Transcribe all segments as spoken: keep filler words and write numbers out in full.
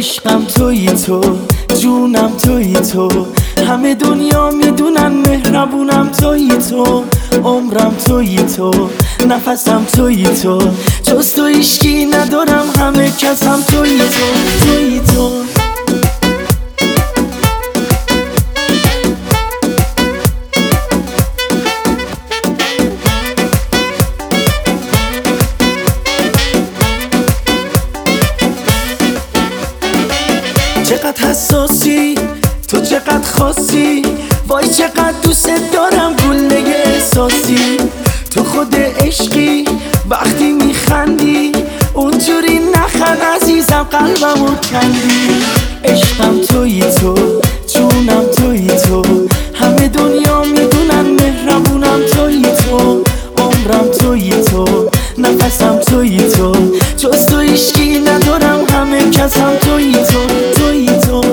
عشقم تویی تو، جونم تویی تو، همه دنیا میدونن مهربونم تویی تو، عمرم تویی تو، نفسم تویی تو، جز تو هیچکی ندارم، همه کسم تویی تو، تویی تو. چقدر حساسی تو، چقدر خاصی، وای چقدر دوست دارم گله احساسی. تو خود عشقی وقتی میخندی، اونجوری نخند عزیزم قلبمو کندی. عشقم تویی تو، جونم تویی تو، همه دنیا میدونن مهربونم تویی تو، عمرم تویی تو، نفسم تویی تو، جز تو هیچکی ندارم، همه کسم تویی تو، تویی تو.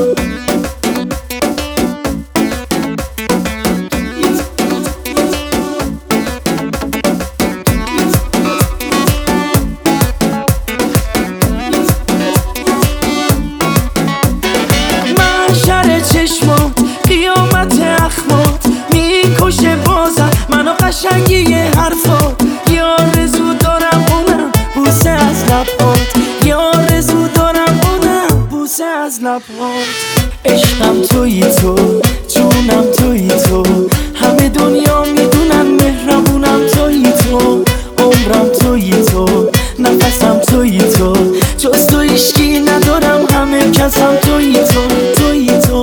محشر چشمات، قیامت اخمات، میکشه بازم منو قشنگی حرفات. یه آرزو دارم اونم بوسه از لبات، یه آرزو دارم اونم بوسه از لبات. عشقم تویی تو، جونم تویی تو، همه دنیا میدونن مهربونم تویی تو، عمرم تویی تو، نفسم تویی تو، جز تو هیچکی ندارم، همه کسم تویی تو، تویی تو.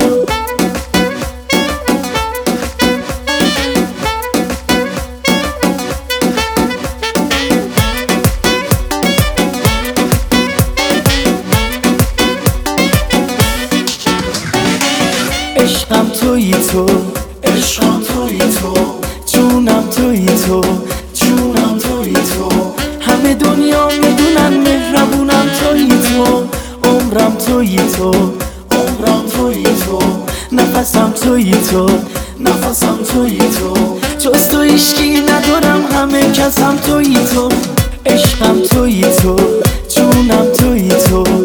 عشقم تویی تو، عشقم تویی تو، جونم تویی تو، جونم تویی تو، همه دنیا میدونن مهربونم تویی تو، عمرم تویی تو، عمرم تویی تو، نفسم تویی تو، نفسم تویی تو، جز تو هیچکی ندارم، همه کسم تویی تو. عشقم تویی تو، جونم تویی تو،